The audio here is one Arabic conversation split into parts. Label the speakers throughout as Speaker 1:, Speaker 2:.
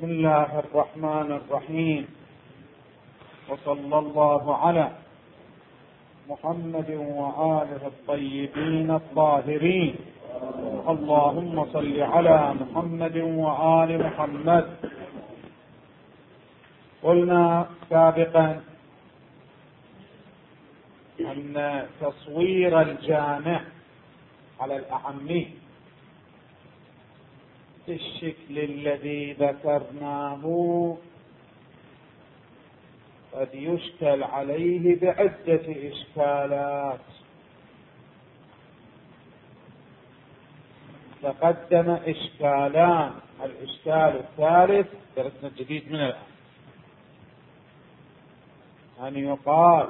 Speaker 1: بسم الله الرحمن الرحيم، وصلى الله على محمد وآله الطيبين الطاهرين. اللهم صل على محمد وآل محمد. قلنا سابقا أن تصوير الجامع على الأعمي بالشكل الذي ذكرناه قد يشكل عليه بعدة إشكالات. تقدم إشكالان، الإشكال الثالث درسنا الجديد من الآن أن يقال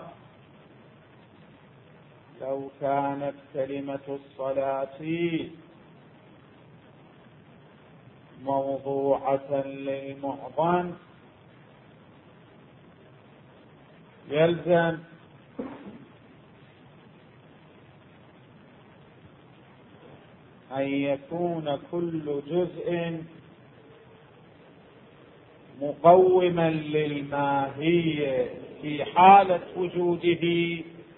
Speaker 1: لو كانت كلمة الصلاة موضوعة للمعظم يلزم أن يكون كل جزء مقوما للماهية في حالة وجوده،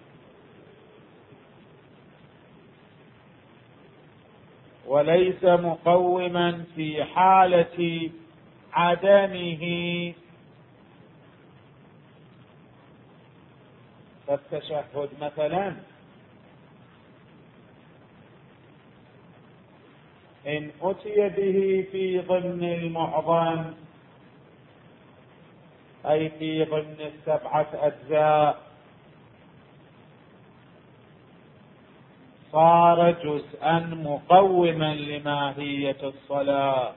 Speaker 1: وليس مقوما في حالة عدمه. فالتشهد مثلا إن أتي به في ضمن المعظم أي في ضمن السبعة أجزاء صار جزءا مقوما لماهية الصلاة،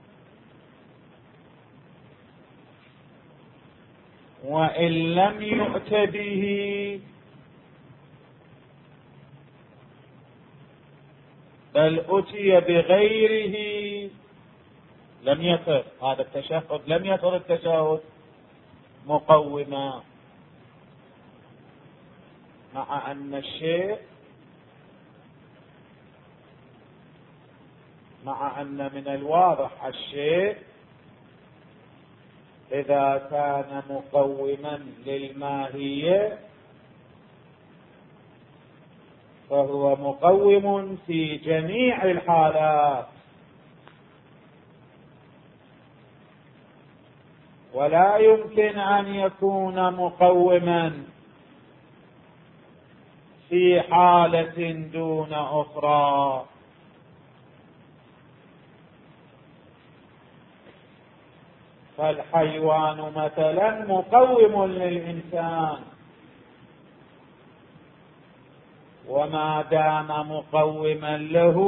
Speaker 1: وإن لم يؤت به بل أتي بغيره لم يصر هذا التشهد، لم يصر التشهد مقوما، مع أن الشيء مع أن من الواضح الشيء إذا كان مقوما للماهية فهو مقوم في جميع الحالات، ولا يمكن أن يكون مقوما في حالة دون أخرى. فالحيوان مثلا مقوم للإنسان، وما دام مقوما له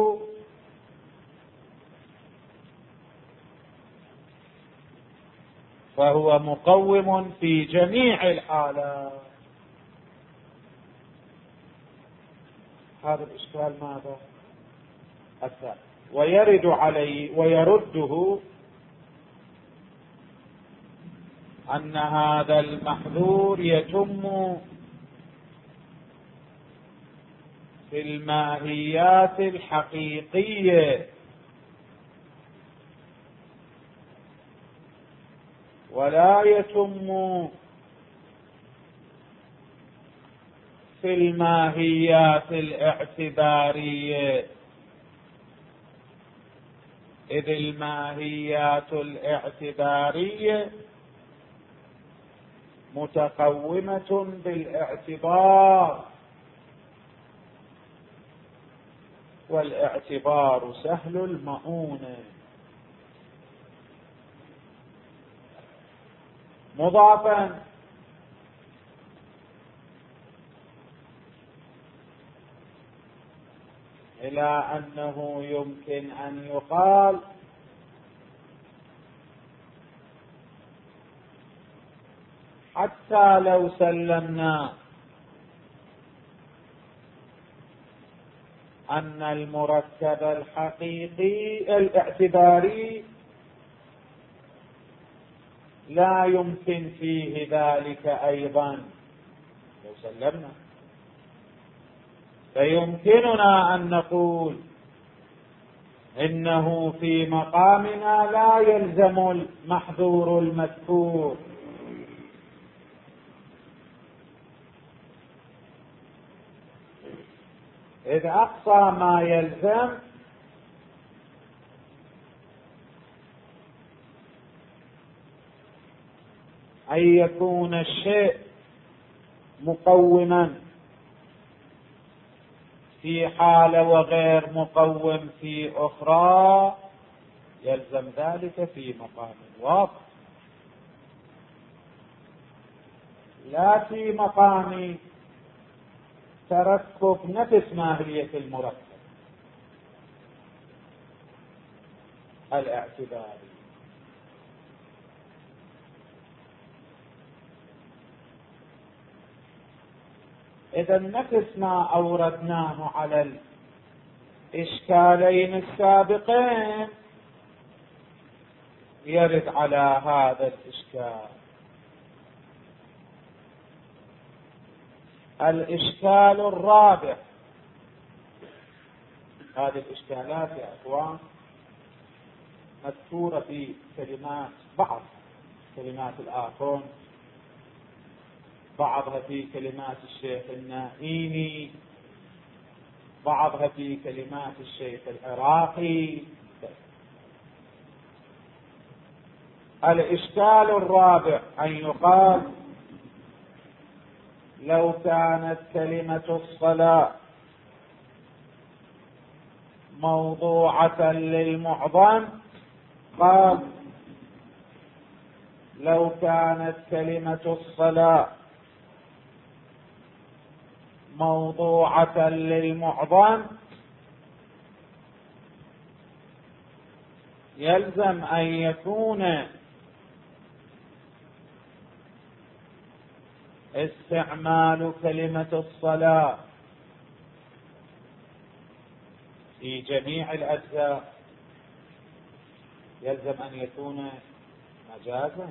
Speaker 1: فهو مقوم في جميع الحالات. هذا الإشكال ماذا؟ الثالث. ويرد عليه ويرده أن هذا المحذور يتم في الماهيات الحقيقية ولا يتم في الماهيات الاعتبارية، إذ الماهيات الاعتبارية متقومة بالاعتبار، والاعتبار سهل المؤونة. مضافا إلى أنه يمكن أن يقال حتى لو سلمنا أن المركب الحقيقي الاعتباري لا يمكن فيه ذلك أيضا، لو سلمنا فيمكننا أن نقول إنه في مقامنا لا يلزم المحذور المذكور، إذ أقصى ما يلزم أن يكون الشيء مقوما في حالة وغير مقوم في أخرى، يلزم ذلك في مقام واضح، لا في مقام تركب نفس ماهية المركب الاعتباري. إذا نفس ما أوردناه على الإشكالين السابقين يرد على هذا الإشكال. الإشكال الرابع، هذه الإشكالات يا أخوان مذكورة في كلمات، بعض كلمات الآخون، بعضها في كلمات الشيخ النائيني، بعضها في كلمات الشيخ العراقي. الإشكال الرابع أن يقال لو كانت كلمة الصلاة موضوعة للمعظم، قال لو كانت كلمة الصلاة موضوعة للمعظم يلزم أن يكون استعمال كلمة الصلاة في جميع الأجزاء يلزم أن يكون مجازا،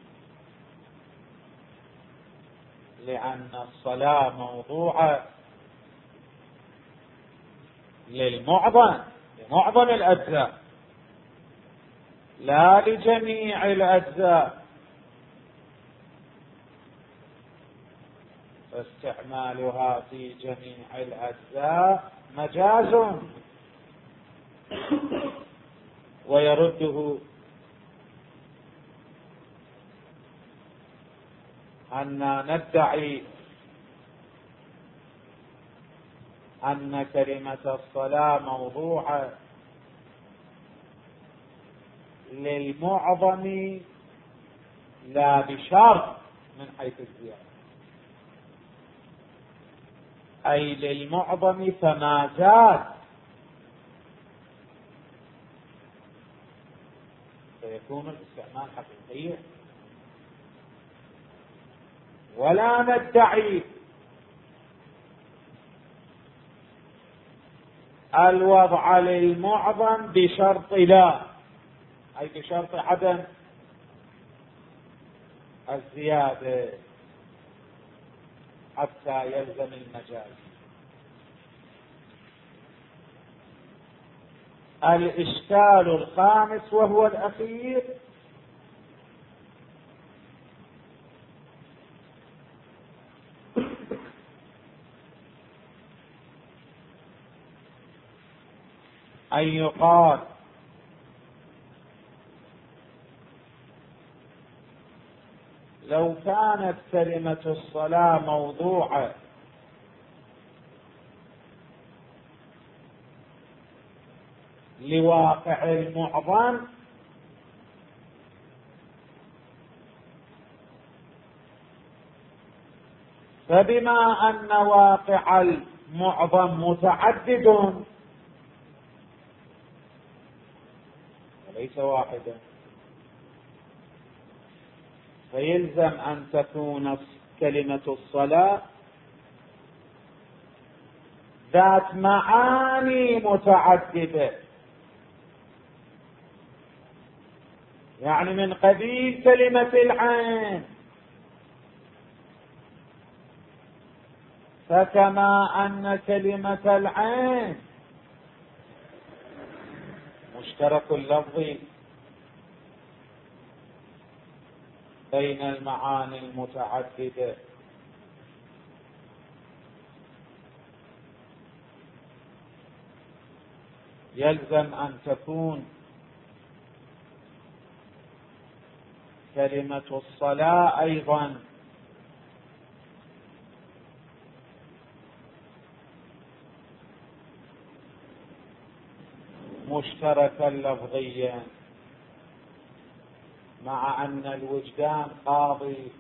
Speaker 1: لأن الصلاة موضوعة لمعظم الأجزاء لا لجميع الأجزاء، فاستعمالها في جميع الأجزاء مجاز. ويرده أن ندعي أن كلمة الصلاة موضوعة للمعظم لا بشرط من حيث الزيادة، أي للمعظم فما زاد فيكون الاستعمال حقيقيا. ولا ندعي الوضع للمعظم بشرط لا، أي بشرط عدم الزيادة حتى يلزم المجاز. الإشكال الخامس وهو الأخير أن يقال لو كانت كلمة الصلاة موضوعة لواقع المعظم فبما أن واقع المعظم متعدد وليس واحدا، فيلزم أن تكون كلمة الصلاة ذات معاني متعددة، يعني من قبيل كلمة العين، فكما أن كلمة العين المشترك اللفظي بين المعاني المتعددة يلزم أن تكون كلمة الصلاة أيضا مشتركا لفظيا، مع أن الوجدان قاضي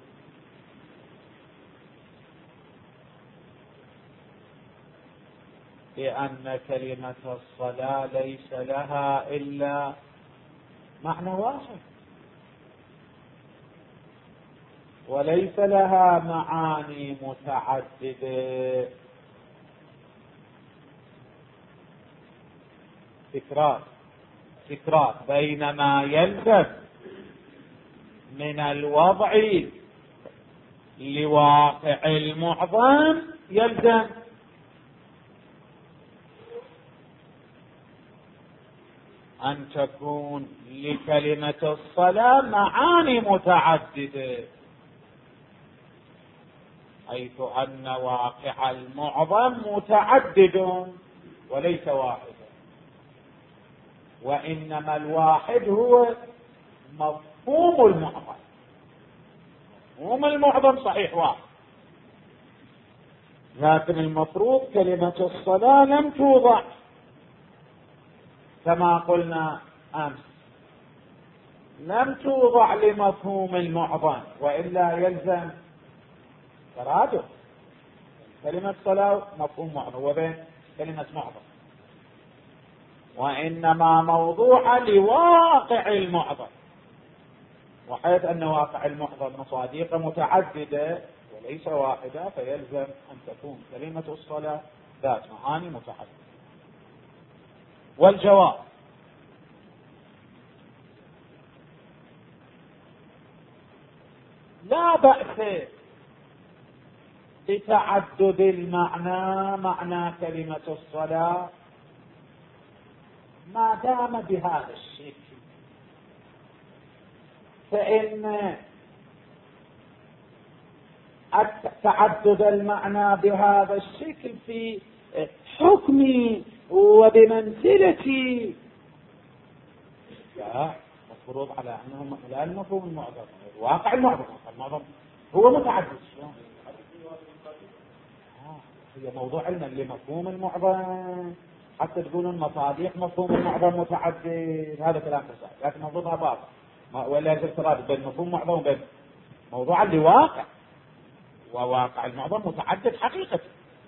Speaker 1: بأن كلمة الصلاة ليس لها إلا معنى واحد وليس لها معاني متعددة. تكرار بينما يلزم من الوضع لواقع المعظم يلزم أن تكون لكلمة الصلاة معاني متعددة، حيث أن واقع المعظم متعدد وليس واحدا، وإنما الواحد هو مفهوم المعظم. مفهوم المعظم صحيح واحد، لكن المفروض كلمة الصلاة لم توضع كما قلنا أمس، لم توضع لمفهوم المعظم، وإلا يلزم ترادف كلمة صلاة مفهوم معظم وبين كلمة معظم، وإنما موضوع لواقع المعظم، وحيث أن واقع المعظم مصادق متعددة وليس واحدة، فيلزم أن تكون كلمة الصلاة ذات معاني متعددة. والجواب لا بأس بتعدد المعنى، معنى كلمة الصلاة، ما دام بهذا الشكل، فإن تعدد المعنى بهذا الشكل في حكمي وبمنزلتي لا مفروض على أنه لا المفهوم المعظم، واقع المعظم هو متعدد. هي موضوع علما لمفهوم المعظم، حتى تقولون مصادق مفهوم المعظم متعدد، هذا كلام فساد، لكن موضوعها باطل، ولا يصير ترادف بين مفهوم المعظم وبين موضوع لواقع، وواقع المعظم متعدد حقيقة.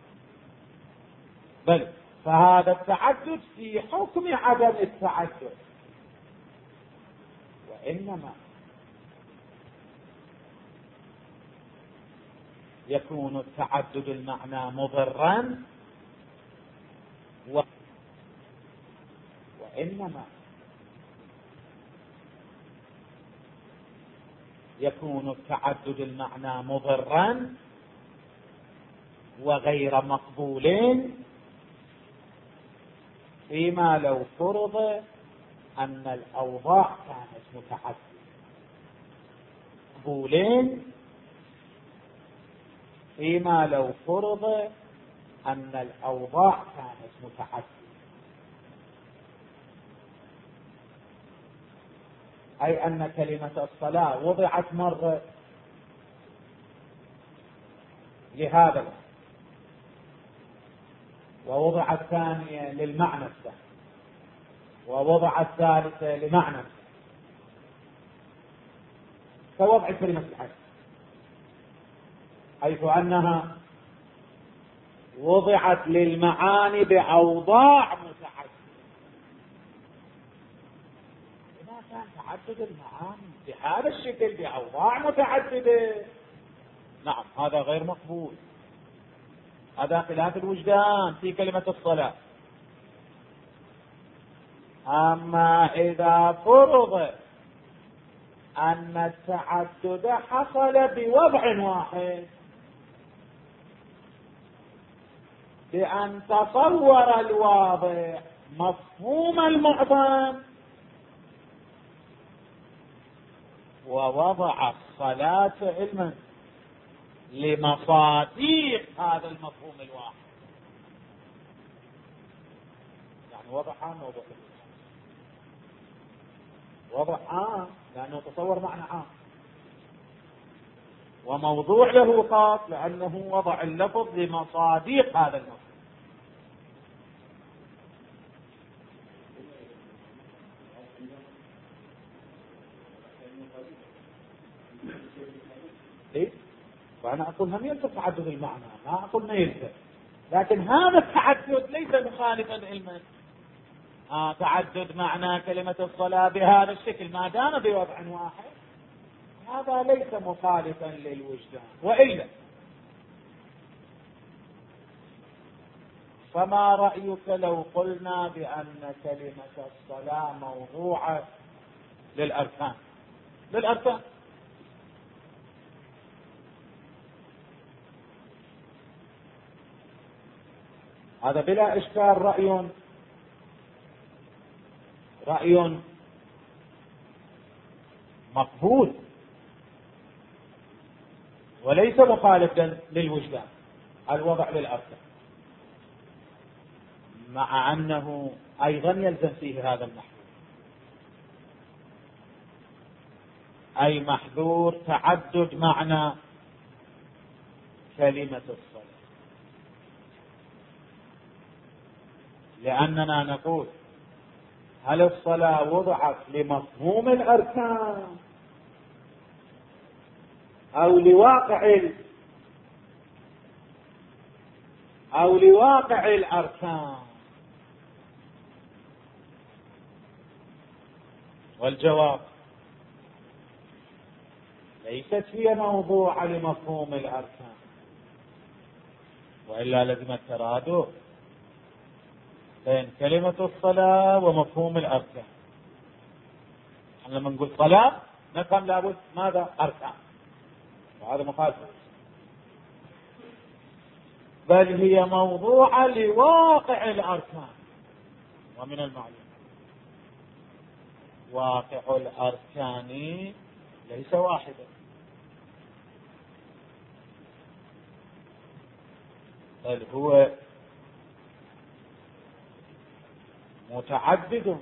Speaker 1: بل فهذا التعدد في حكم عدم التعدد، وإنما يكون التعدد المعنى مضرا، وإنما يكون التعدد المعنى مضرا وغير مقبول فيما لو فرض أن الأوضاع كانت متعددة، مقبولين فيما لو فرض أن الأوضاع كانت متعددة، أي أن كلمة الصلاة وضعت مرة لهذا ووضعت ثانية للمعنى الثاني ووضعت ثالثة لمعنى كوضع كلمة الحج، حيث أنها وضعت للمعاني بأوضاع متعددة. إذا كان تعدد المعاني بهذا الشكل بأوضاع متعددة، نعم هذا غير مقبول، هذا خلاف الوجدان في كلمة الصلاة. أما إذا فرض أن التعدد حصل بوضع واحد، بأن تصور الواضع مفهوم المعظم ووضع الصلاة علما لمصاديق هذا المفهوم الواحد. يعني وضع عام وضع عام لأنه تصور معنى عام، وموضوع له خاص لأنه وضع اللفظ لمصاديق هذا المفهوم. إيه؟ وأنا أقول هم يلزم تعدد المعنى، ما أقول ما يلزم، لكن هذا التعدد ليس مخالفا علما. تعدد معنى كلمة الصلاة بهذا الشكل ما دام بوضع واحد هذا ليس مخالفا للوجدان. وإلا فما رأيك لو قلنا بأن كلمة الصلاة موضوعة للأركان؟ هذا بلا إشكال رأي مقبول وليس مخالفا للوجدان، الوضع للأركان، مع أنه أيضا يلزم فيه هذا المحذور، أي محذور تعدد معنى كلمة الصلاة. لأننا نقول هل الصلاة وضعت لمفهوم الأركان أو لواقع الأركان؟ والجواب ليست هي موضوعة لمفهوم الأركان، وإلا لازم الترادف بين كلمة الصلاة ومفهوم الأركان. لما نقول صلاة نفهم لابد ماذا؟ أركان، وهذا مخالف. بل هي موضوعة لواقع الأركان، ومن المعلوم واقع الأركان ليس واحدا، بل هو متعدد.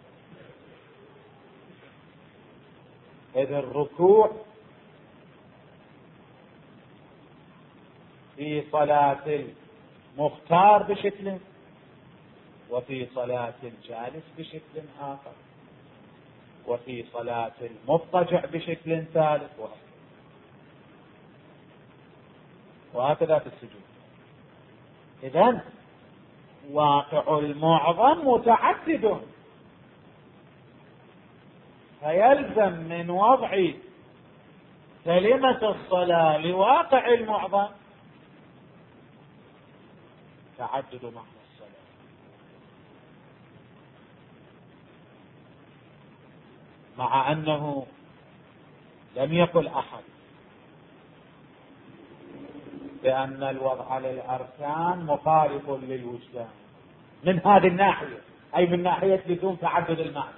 Speaker 1: إذ الركوع في صلاة المختار بشكل، وفي صلاة الجالس بشكل آخر، وفي صلاة المضطجع بشكل ثالث، وهكذا في السجود. إذن واقع المعظم متعدد، فيلزم من وضع كلمة الصلاة لواقع المعظم تعدد معنى الصلاة. مع أنه لم يقل أحد بأن الوضع للأركان مخالف للوجدان من هذه الناحية، أي من ناحية بدون تعدد المعنى.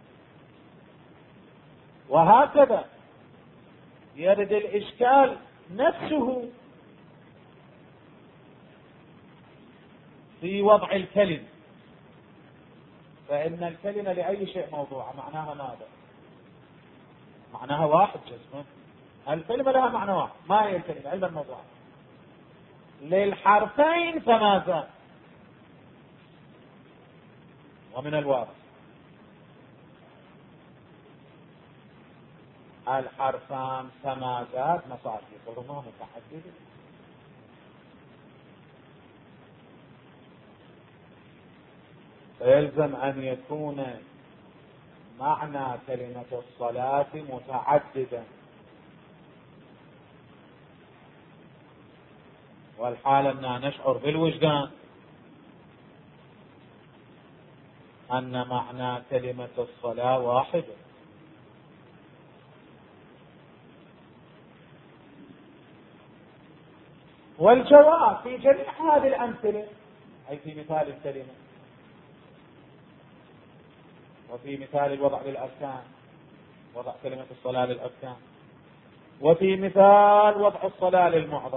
Speaker 1: وهكذا يرد الإشكال نفسه في وضع الكلمة، فإن الكلمة لأي شيء موضوعة معناها ماذا؟ معناها واحد جزما. الكلمة لها معنى واحد، ما هي الكلمة؟ علم الموضوع. للحرفين فما زاد، ومن الواضح الحرفان فما زاد مصادقهما متعددة، فيلزم أن يكون معنى كلمة الصلاة متعددا، والحال أننا نشعر بالوجدان أن معنى كلمة الصلاة واحد. والجواب في جميع هذه الأمثلة، أي في مثال الكلمة وفي مثال الوضع للأركان وضع كلمة الصلاة للأركان، وفي مثال وضع الصلاة للمعظم؟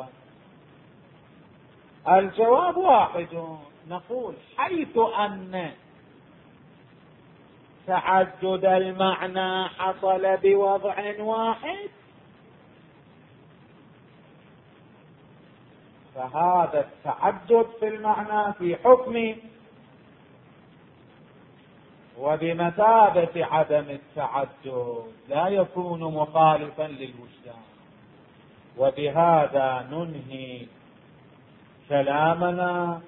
Speaker 1: الجواب واحد، نقول حيث أن تعدد المعنى حصل بوضع واحد، فهذا التعدد في المعنى في حكم وبمثابة عدم التعدد، لا يكون مخالفا للوجدان. وبهذا ننهي كلامنا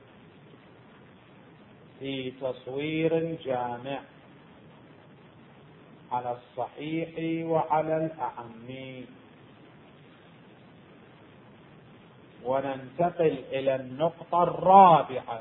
Speaker 1: في تصوير الجامع على الصحيح وعلى الأعم، وننتقل إلى النقطة الرابعة.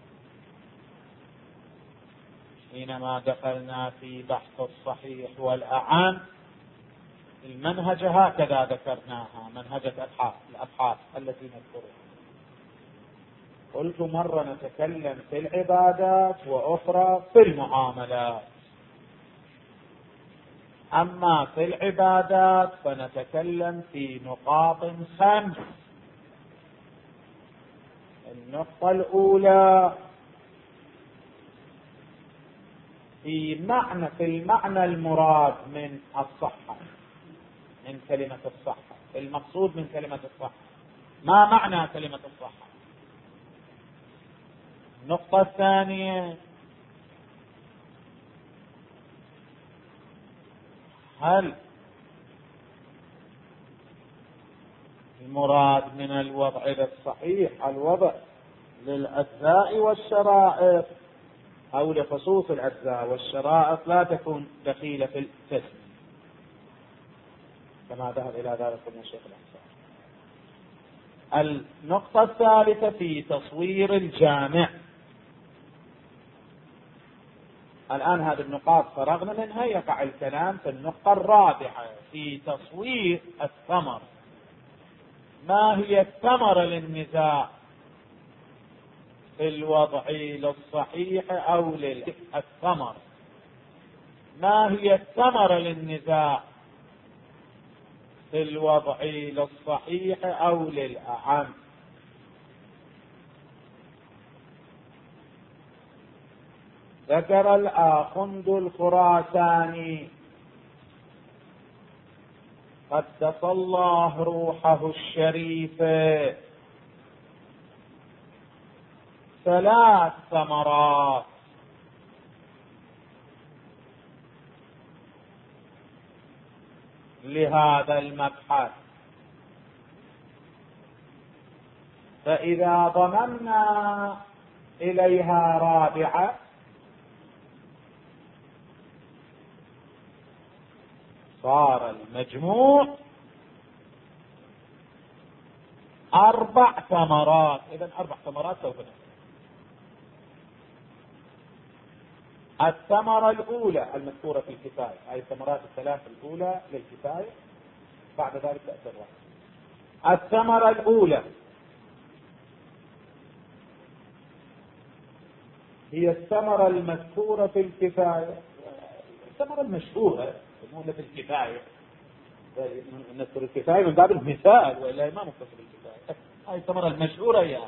Speaker 1: حينما دخلنا في بحث الصحيح والأعم، المنهج هكذا ذكرناها، منهجة الأبحاث التي نذكرها. قلت مرة نتكلم في العبادات وأخرى في المعاملات. أما في العبادات فنتكلم في نقاط 5. النقطة الأولى في المعنى المراد من الصحة، من كلمة الصحة، المقصود من كلمة الصحة، ما معنى كلمة الصحة؟ النقطة الثانية، هل المراد من الوضع للصحيح الوضع للأجزاء والشرائط، أو لخصوص الأجزاء والشرائط لا تكون دخيلة في التسمية كما ذهب إلى ذلك ابن الشيخ الأنصاري. النقطة الثالثة في تصوير الجامع. الآن هذه النقاط فرغنا منها، يقع الكلام في النقطة الرابعة في تصوير الثمر. ما هي الثمرة للنزاع في الوضع للصحيح أو للثمر؟ ما هي الثمرة للنزاع في الوضع للصحيح أو للأعم؟ ذكر الآخند الخراساني قدس الله روحه الشريفة 3 ثمرات لهذا المبحث، فإذا ضممنا إليها رابعة صار المجموع 4 ثمرات. إذن 4 ثمرات سوف نقول. الثمرة الأولى المذكورة في الكفاية، أي الثمرات ال3 الأولى للكفاية، بعد ذلك تأتي الرابعة. الثمرة الأولى هي الثمرة المذكورة في الكفاية، الثمرة المشهورة في الكفاية. نذكر الكفاية من باب المثال، وإلا ما نختصر الكفاية. هذه الثمرة المشهورة يعني.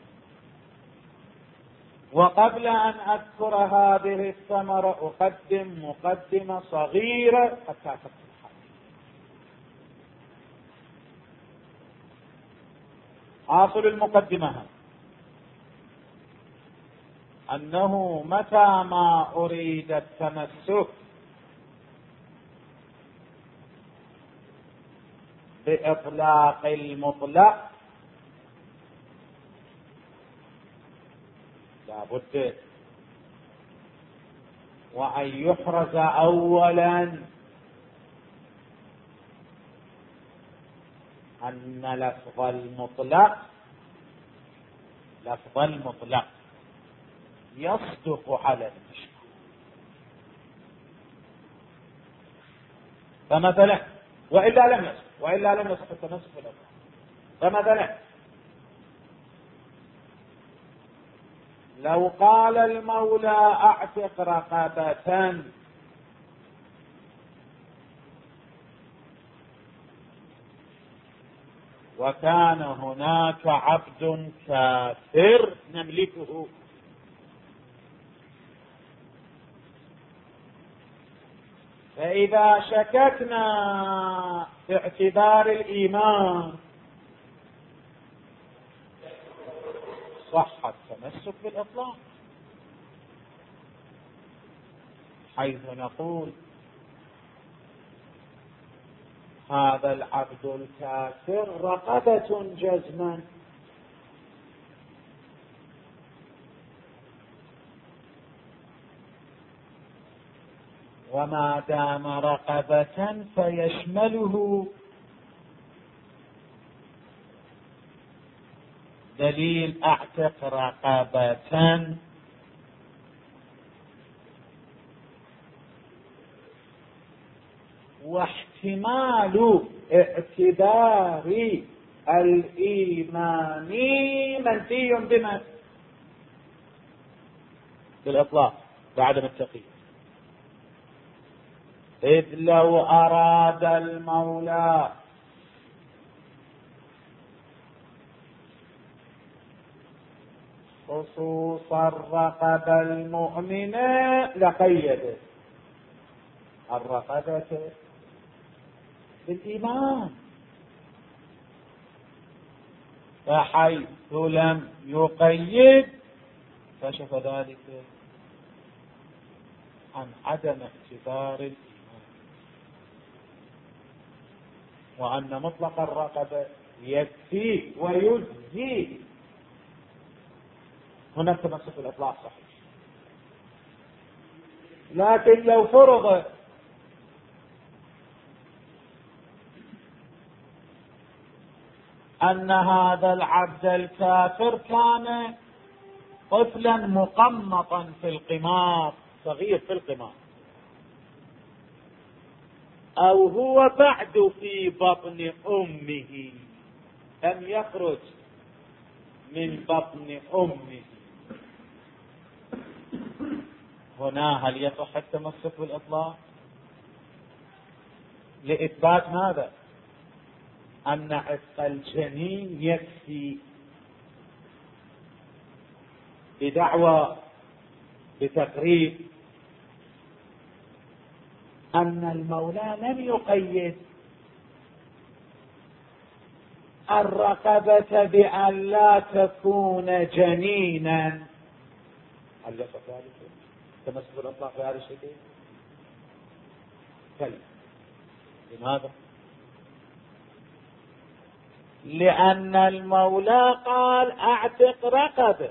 Speaker 1: وقبل أن أذكر هذه الثمرة أقدم مقدمة صغيرة حتى تفهم. حاصل المقدمة أنه متى ما أريد التمسك بإطلاق المطلق لا بد وأن يحرز أولا أن لفظ المطلق يصدق على المشروع. فمثلا وإلا لم يصح التمسك بالأمر. فمثلا لو قال المولى اعتق رقبة وكان هناك عبد كافر نملكه، فإذا شككنا في اعتبار الإيمان صح التمسك بالإطلاق، حيث نقول هذا العبد الكافر رقبة جزما، وما دام رقبة فيشمله دليل اعتق رقبة، واحتمال اعتبار الإيمان منفي بما بالإطلاق بعدم التقييد، إذ لو أراد المولى خصوص الرقبة المؤمنة لقيد الرقبة بالإيمان، فحيث لم يقيد كشف ذلك عن عدم اعتبار الإيمان، وأن مطلق الرقبة يكفي ويجزي. هنا التمسك بالإطلاق صحيح، لكن لو فرض أن هذا العبد الكافر كان طفلا مقمطا في القمار، صغير في القمار، أو هو بعد في بطن أمه لم يخرج من بطن أمه، هنا هل يصح التمسك بالإطلاق؟ لإثبات ماذا؟ أن عتق الجنين يكفي، بدعوى بتقرير أن المولى لم يقيد الرقبة بأن لا تكون جنينا. هل يصح ذلك؟ تمسك بالإطلاق بهذا الشيء؟ كلا. لماذا؟ لأن المولى قال اعتق رقبة،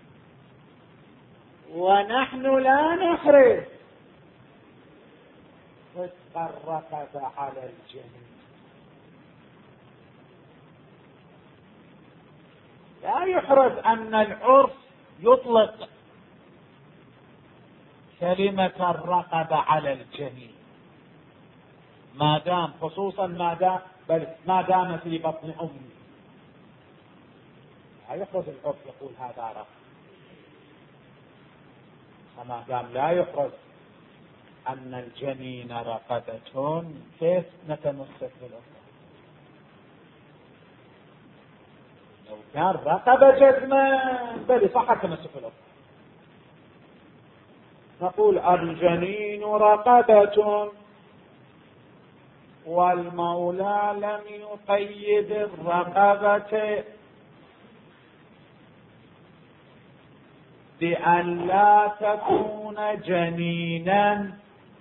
Speaker 1: ونحن لا نحرز عتق الرقبة على الجنين، لا يحرز أن العرف يطلق كلمة الرقبة على الجنين ما دام، خصوصا ما دام في بطن أمه، لا يحرز العرف يقول هذا رقبة، فما دام لا يحرز أن الجنين رقبة كيف نتمسك بالأطلاق؟ لو كان رقبة جزما بل صح التمسك بالأطلاق، نقول الجنين رقبة والمولى لم يقيد الرقبة بأن لا تكون جنينا،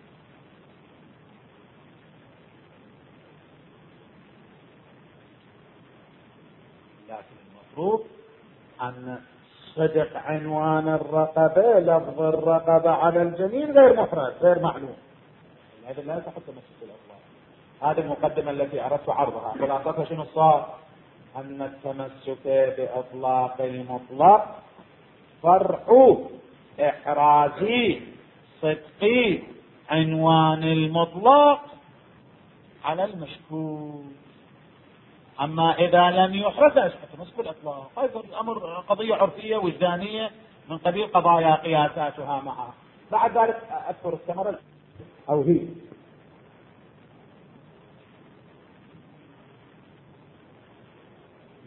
Speaker 1: لكن المفروض أن صدق عنوان الرقبة لفظ الرقبة على الجنين غير محرز غير معلوم، هذا لا يصح التمسك بالإطلاق. هذه المقدمة التي أردت عرضها خلاصتها شنو صار؟ أن التمسك بإطلاق المطلق فرع إحرازي صدقي عنوان المطلق على المشكوك، أما إذا لم يحرز التمسك بالإطلاق هذا الأمر قضية عرفية وجدانية من قبيل قضايا قياساتها معها. بعد ذلك أذكر الثمرة أو هي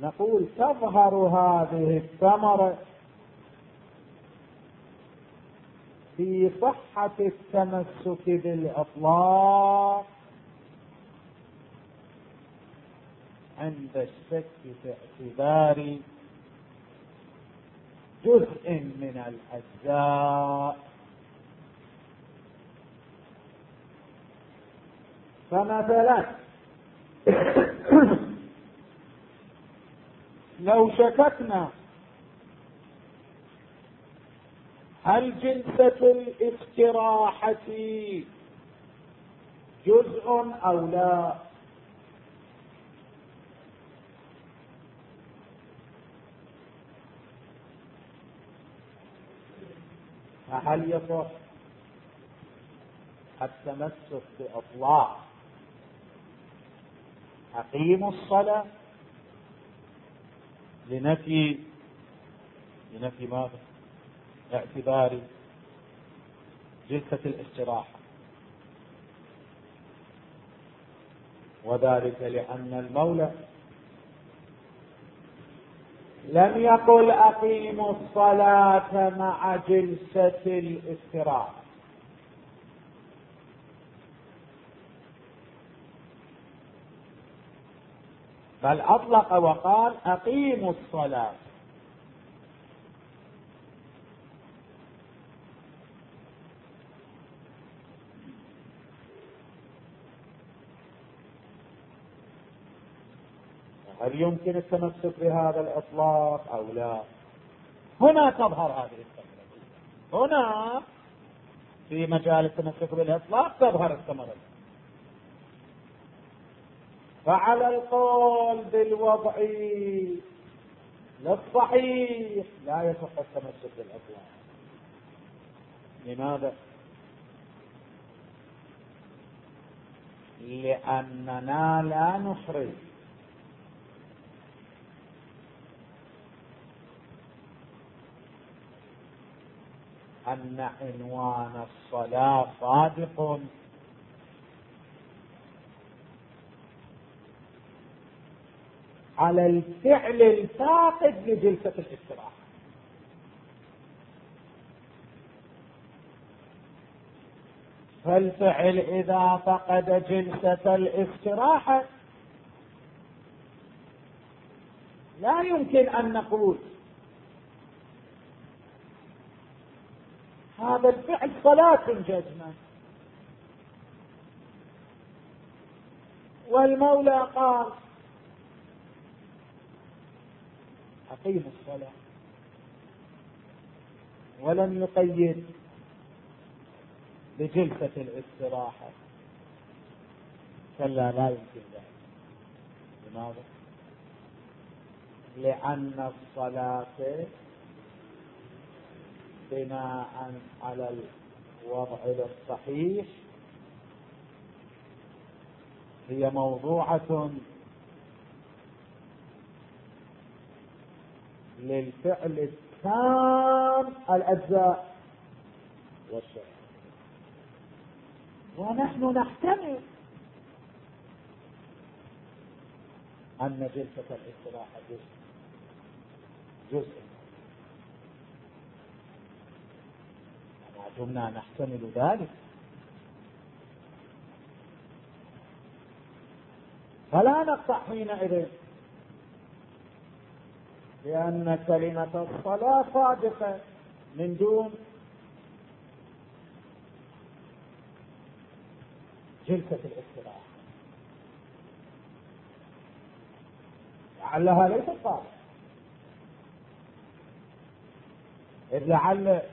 Speaker 1: نقول تظهر هذه الثمرة في صحة التمسك بالإطلاق عند الشك في اعتبار جزء من الأجزاء. فمثلا لو شككنا هل جلسة الاستراحة جزء أو لا، فهل يصح التمسك بإطلاق أقيموا الصلاة لنفي ماذا؟ اعتبار جلسة الاستراحة، وذلك لأن المولى لم يقل أقيموا الصلاة مع جلسة الاستراحة، بل أطلق وقال أقيموا الصلاة. هل يمكن التمسك بهذا الإطلاق أو لا؟ هنا تظهر هذه الثمرة، هنا في مجال التمسك بالإطلاق تظهر الثمرة. فعلى القول بالوضع للصحيح لا يصح التمسك بالإطلاق. لماذا؟ لأننا لا نحرز أن عنوان الصلاة صادق على الفعل الفاقد لجلسة الاستراحة. فالفعل إذا فقد جلسة الاستراحة لا يمكن أن نقول هذا الفعل صلاة جزما، والمولى قال أقيموا الصلاة ولم يقيد بجلسة الاستراحة. كلا لا يمكن ذلك. لماذا؟ لأن الصلاة بناء على الوضع الصحيح هي موضوعة للفعل التام الأجزاء والشيء، ونحن نحتمل أن جلسة الاستراحة جزء دمنا نحتمل ذلك، فلا نقطع حينئذ لأن كلمة الصلاة صادقة من دون جلسة الاستراحة، لعلها ليست صادقة، إذ لعل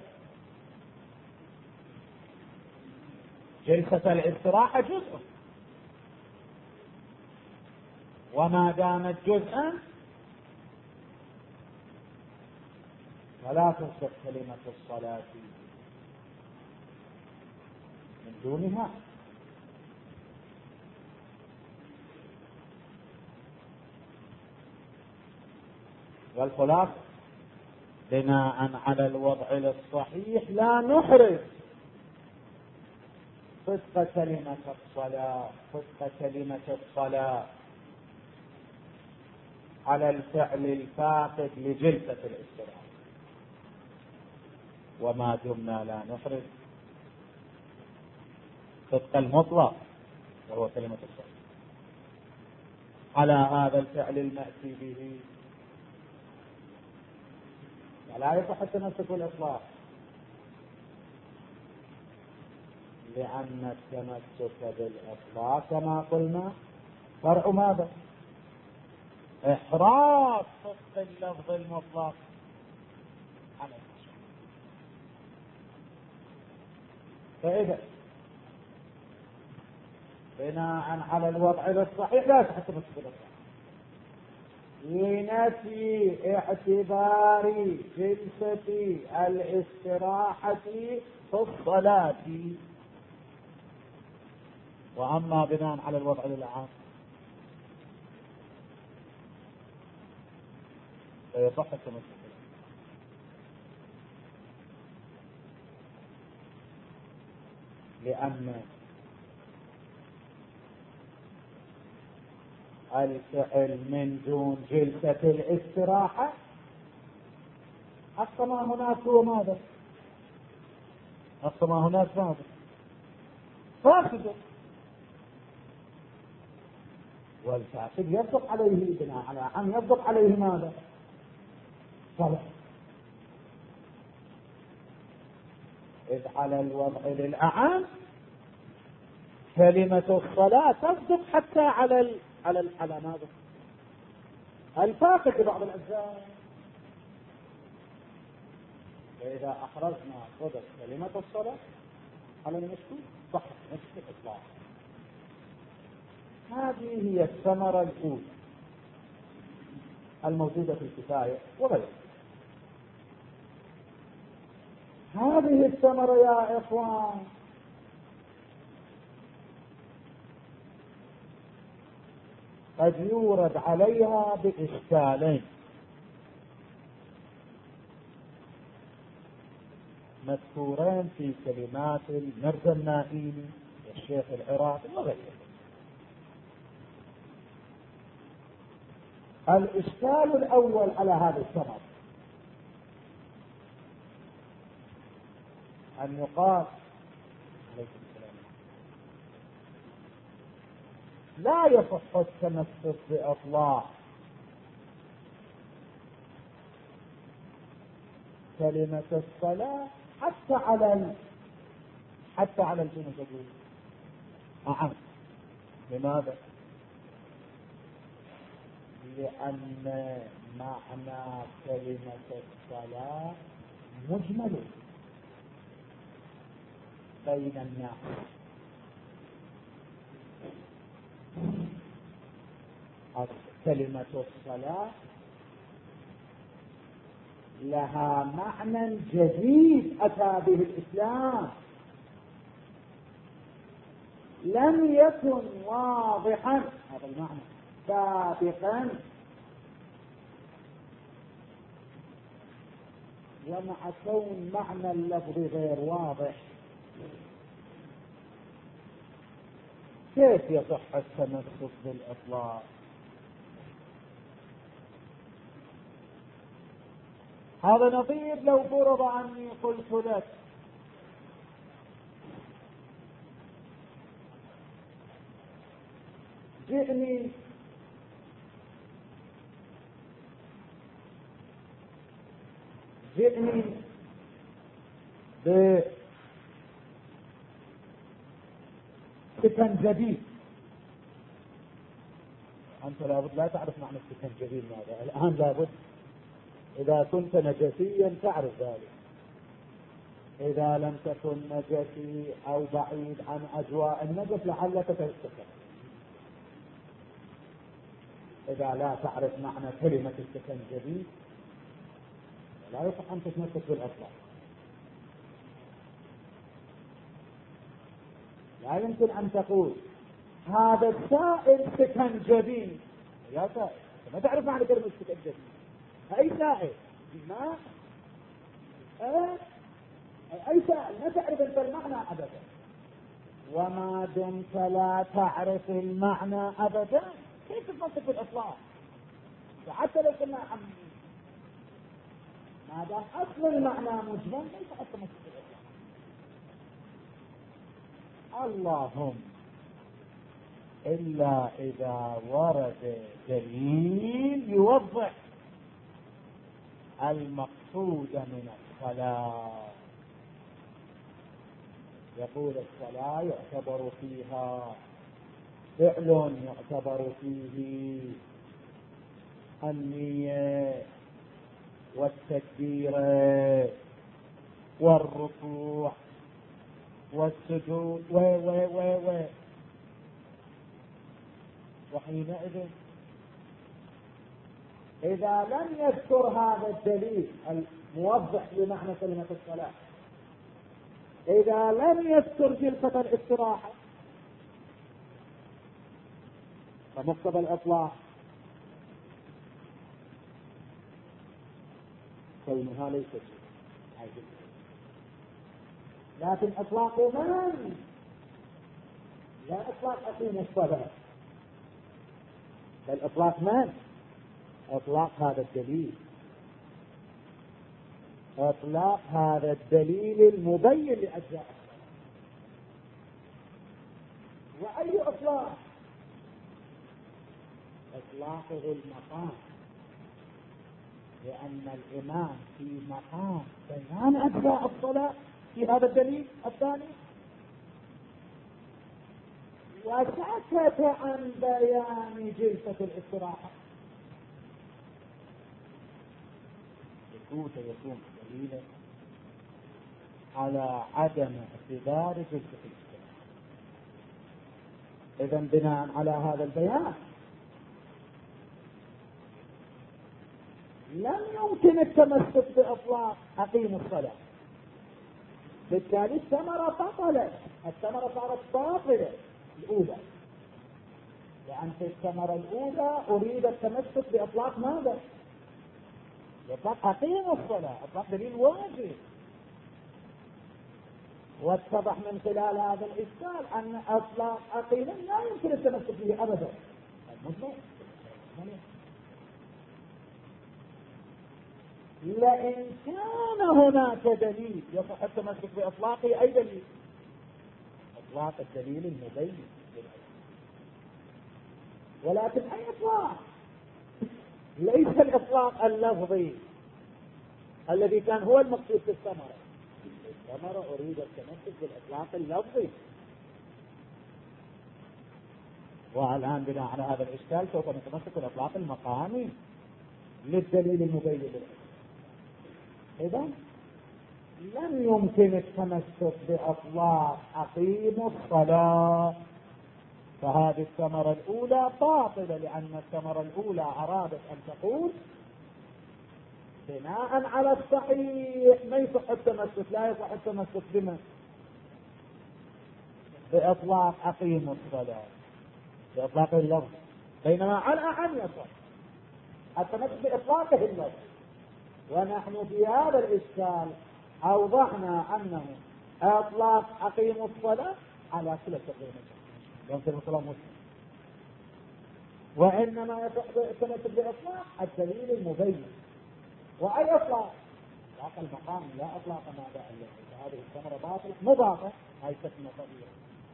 Speaker 1: جلسة الاستراحة جزء، وما دامت جزءا فلا تصح كلمة الصلاة من دونها. والخلاصة بناء على الوضع الصحيح لا نحرز صدق كلمة الصلاة على الفعل الفاقد لجلسة الاستراحة، وما دمنا لا نفرد صدق المطلق وهو كلمة الصدق على هذا الفعل المأتي به، ولا يصح التمسك بالإطلاق، لأن التمسك بالإطلاق كما قلنا فرع ماذا؟ إحراز صدق اللفظ المطلق على المشروع. فإذا بناء على الوضع الصحيح لا يصح التمسك بالإطلاق لنفي اعتبار جلسة الاستراحة في الصلاة. وأما بناء على الوضع العام فيصح التمسك، لأن الفعل من دون جلسة الاستراحة أقصى ما هناك هو ماذا؟ أقصى ما هناك ماذا؟ فاسد، والفاسد يصدق عليه بناء على عام يصدق عليه ماذا؟ صلاة. إذ على الوضع للأعم كلمة الصلاة تصدق حتى على ماذا؟ الفاقد لبعض الأجزاء. فإذا أخرجنا صدق كلمة الصلاة على المشكوك صح نفس الإطلاق. هذه هي الثمرة الأولى الموجودة في الكفاية وغيرها. هذه الثمرة يا إخوان قد يورد عليها بإشكالين مذكورين في كلمات المرزا النائلي والشيخ العراقي وغيره. الإشكال الأول على هذا الثمر أن يقال لا يصح التمسك بإطلاق كلمة الصلاة حتى على الجنة. نعم. لماذا؟ لأن معنى كلمة الصلاة مجمل بين الناس. كلمة الصلاة لها معنى جديد أتى به الإسلام لم يكن واضحا هذا المعنى سابقا، ومع كون معنى اللفظ غير واضح كيف يصح التمسك بالإطلاق؟ هذا نظير لو فرض عني قلت لك جئني بسكنجبيل. أنت لابد لا تعرف معنى السكنجبيل ماذا الآن، لابد إذا كنت نجسيا تعرف ذلك، إذا لم تكن نجسي أو بعيد عن أجواء النجس لعلك تستفيد. إذا لا تعرف معنى كلمة السكنجبيل لا يصح أن تتمسك بالإطلاق. لا يمكن أن تقول هذا السائل سكنجبيل. يا سائل ما تعرف معنى كلمة السكنجبيل؟ أي سائل؟ ماء؟ أي سائل؟ ما تعرف أنت المعنى أبدا. وما دمت لا تعرف المعنى أبدا كيف تتمسك بالإطلاق؟ نفسه حتى لو كنا عمين، ما دام اصل المعنى مجمل ليس التمسك بالاطلاق. اللهم الا اذا ورد دليل يوضح المقصود من الصلاة. يقول الصلاة يعتبر فيها فعل، يعتبر فيه النية والتكبير والركوع والسجود وحينئذ إذا لم يذكر هذا الدليل الموضح لمعنى كلمة الصلاة، إذا لم يذكر جلسة الاستراحة فمقتضى الإطلاق كونها ليست شيء، لكن إطلاق من؟ لا إطلاق أقيم الصلاة، بل إطلاق من؟ إطلاق هذا الدليل، إطلاق هذا الدليل المبين لأجزاء الصلاة. وأي إطلاق؟ إطلاقه المقام، لأن الإمام في مقام بيان أجزاء الصلاة في هذا الدليل الثاني، وسكت عن بيان جلسة الاستراحة، يكون دليلا على عدم اعتبار جلسة الاستراحة. إذا بناء على هذا البيان لم يمكن التمسك بإطلاق أقيم الصلاة، بالتالي الثمرة بطلت، الثمرة صارت باطلة الأولى، لأن في الثمرة الأولى أريد التمسك بإطلاق ماذا؟ بإطلاق أقيم الصلاة، إطلاق دليل واجب. واتضح من خلال هذا الإشكال أن إطلاق أقيم لا يمكن التمسك به أبدا، لئن كان هناك دليل يصح التمسك بإطلاقه. أي دليل؟ إطلاق الدليل المبين، ولكن أي إطلاق؟ ليس الإطلاق اللفظي الذي كان هو المقصود في الثمرة. الثمرة أريد التمسك بالإطلاق اللفظي، والآن بناء على هذا الإشكال سوف نتمسك بالإطلاق المقامي للدليل المبين للإطلاق. إذا لم يمكن التمسك بإطلاق أقيموا الصلاة، فهذه الثمرة الأولى باطلة، لأن الثمرة الأولى أرادت أن تقول بناء على الصحيح ما يصح التمسك، لا يصح التمسك بما بإطلاق أقيموا الصلاة بإطلاق اللفظ، بينما على أن يصح التمسك بإطلاقه اللفظ. ونحن في هذا الإشكال أوضحنا أنه إطلاق أقيموا الصلاة على كلا تقريبا يمكن الصلاة مسلم، وإنما يتمسك بإطلاق الدليل المبين. وأي إطلاق؟ إطلاق المقام، لا إطلاق ما بعد هذه الثمرة باطلة مضافة، هاي كلمة صغيرة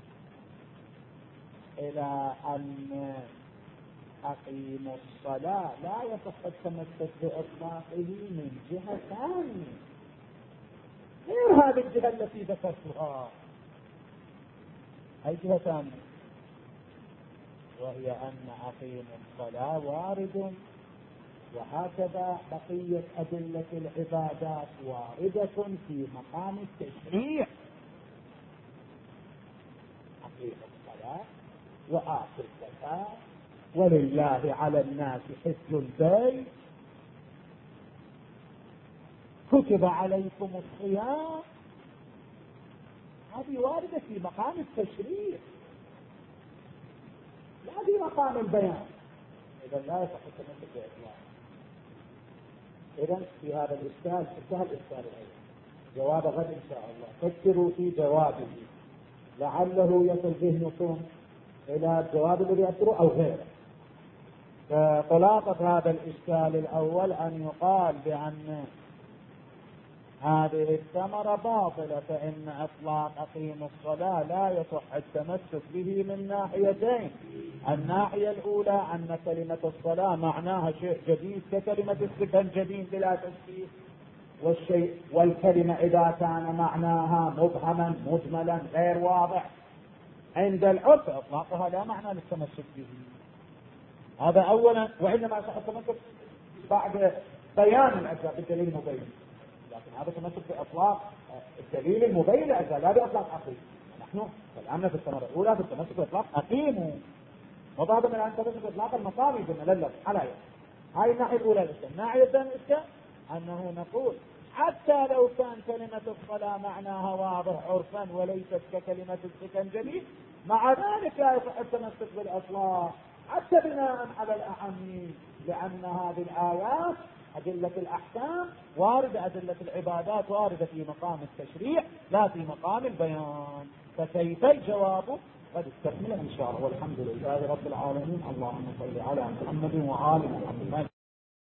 Speaker 1: إلى أن أقيموا الصلاة لا يصح التمسك بإطلاقه من جهة ثانية غير هذه الجهة التي ذكرتها. أي جهة ثانية؟ وهي أن أقيموا الصلاة وارد، وهكذا بقية أدلة العبادات واردة في مقام التشريع. أقيموا الصلاة وآتوا الزكاة ولله على الناس حج البيت، كتب عليكم الصيام، هذه واردة في مقام التشريع لا في مقام البيان. إذا لا يصح التمسك بإطلاق. إذا في هذا الإشكال انتهى الإشكال الأول. جواب غد إن شاء الله، فكروا في جوابه لعله يصل ذهنكم إلى الجواب الذي أذكره أو غيره. فخلاصة هذا الإشكال الأول أن يقال بأن هذه الثمرة باطلة، فإن إطلاق أقيم الصلاة لا يصح التمسك به من ناحيتين. الناحية الأولى أن كلمة الصلاة معناها شيء جديد ككلمة السكن جديد بلا تشبيه، والكلمة إذا كان معناها مبهما مجملا غير واضح عند العرف إطلاقها لا معنى للتمسك به. هذا أولا، وإنما يصح التمسك بعد بيان الأجزاء بالدليل المبين، لكن هذا تمسك بإطلاق الدليل المبين لأجزاء لا بإطلاق أقيم. نحن الآن في الثمرة الأولى في التمسك بإطلاق أقيموا، وبعد من أن تمسك بإطلاق المقام يجب لله على هاي الناحية الأولى. الناحية الثانية أنه نقول حتى لو كان كلمة الصلاة معناها واضح عرفا وليست ككلمة السكن جديد، مع ذلك لا يصح التمسك بالإطلاق حتى بناء على الأعمي، لأن هذه الآيات أدلة الأحكام واردة، أدلة العبادات واردة في مقام التشريع لا في مقام البيان. فكيف الجواب؟ قد استكمل إن شاء الله، والحمد لله رب العالمين. اللهم صل على محمد وآل محمد.